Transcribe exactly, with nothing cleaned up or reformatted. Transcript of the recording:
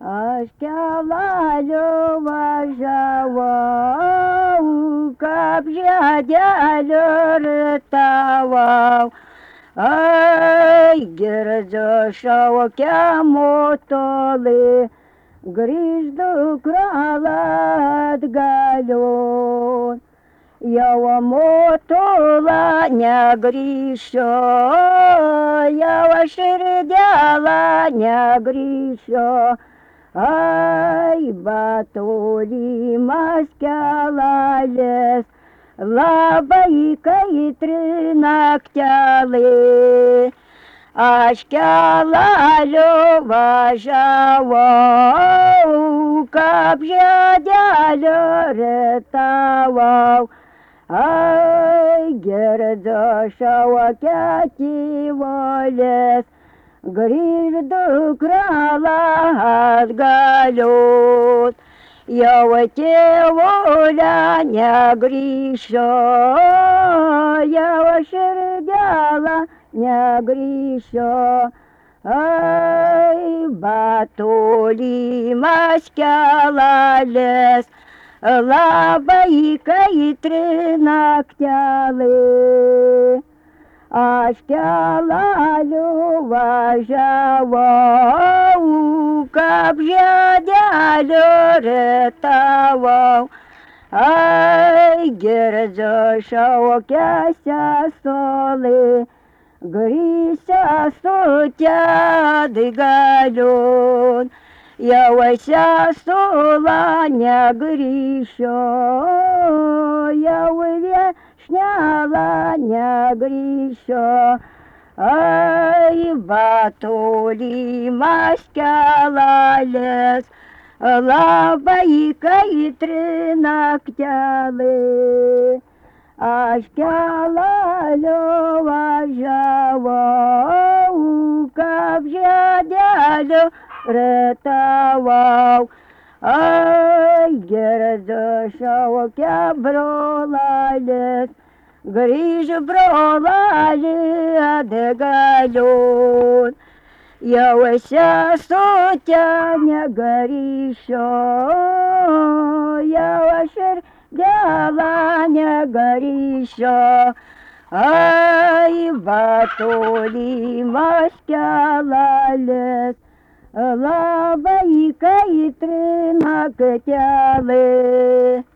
Aš keliu važiavau, kaip žiedeliu ritavau. Ai, girdžiu šaukia motulį, grįžk dukra atgalion. Jau motula negrįšiu, jau aš ir dėlą negrįšiu. Ai, batolimas kelalis, labai kaitri naktelė. Aš kelaliu važiavau, kaip žiedeliu ritavau. Ai, girdžiu šaukia tyvulis, grįžk dukra atgalion. Jau tėvulę negrįšiu, jau aš ir dėlą negrįšiu. Ai, batolimas kelalis, labai kaitri naktelė. Aš kelaliu važiavau, kaip žiedeliu ritavau. Ai, girdžiu šaukia sesulį, grįžk sesute atgalion. Jau sesulą negrįšiu, jau viešnelą negrįšiu. Ai, batolimas kelalis, labai kaitri naktelė. Aš kelaliu važiavau, kaip žiedeliu ritavau. Ai, girdžiu šaukia brolis, grįžk broleli atgalion. Jau sesute negrįšiu, jau aš ir dėlą negrįšiu. Ai, batolimas kelalis, labai kaitri naktelė.